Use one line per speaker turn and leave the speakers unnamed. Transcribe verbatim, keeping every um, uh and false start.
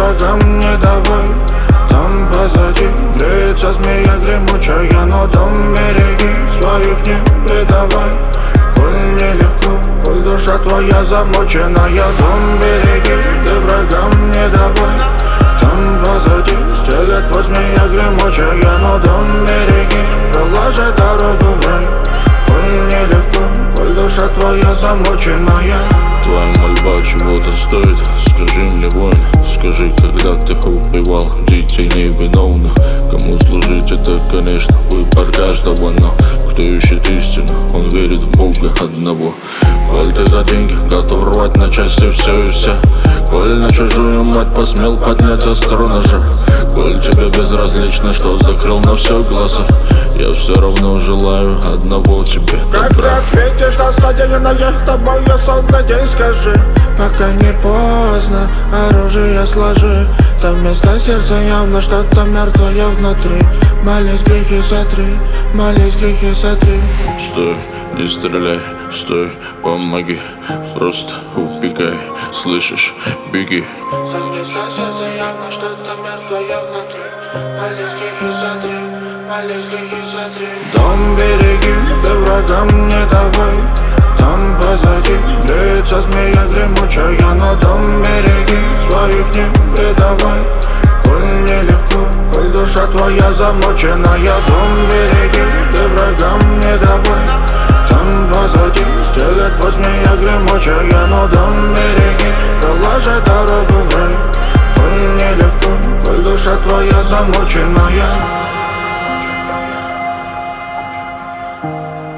врагам не давай. Там позади греется змея гремучая, но дом береги, своих не предавай. Коль нелегко, коль душа твоя замученная, дом береги, ты врагам не давай. Там позади стелет путь змея гремучая, но дом береги, проложи дорогу в рай. Коль нелегко, коль душа твоя замученная.
Твоя мольба чего-то стоит, скажи мне, воин, скажи, когда ты убивал детей невиновных. Кому служить, это, конечно, выбор каждого, но кто ищет истину, он верит в Бога одного. Коль ты за деньги готов рвать на части все и вся, коль на чужую мать посмел поднять острый ножа, коль тебе безразлично, что закрыл на все глаза, я все равно желаю одного тебе добра.
Как ты ответишь на содеянное тобой сонный день, скажи, пока не поздно, оружие сложи. Там вместо сердца явно что-то мертвое внутри. Молись, грехи сотри, молись, грехи сотри.
Стой, не стреляй, стой, помоги, просто убегай, слышишь, беги.
Там вместо сердца явно что-то мертвое внутри. Молись, грехи сотри, молись, грехи сотри. Дом береги, ты врагам не давай. Там позади греется змея гремучая, но дом береги, своих не предавай. Коль нелегко, коль душа твоя замученная, дом береги, ты врагам не давай. Там позади стелет путь змея гремучая, но дом береги, проложи дорогу в рай. Коль нелегко, коль душа твоя замученная.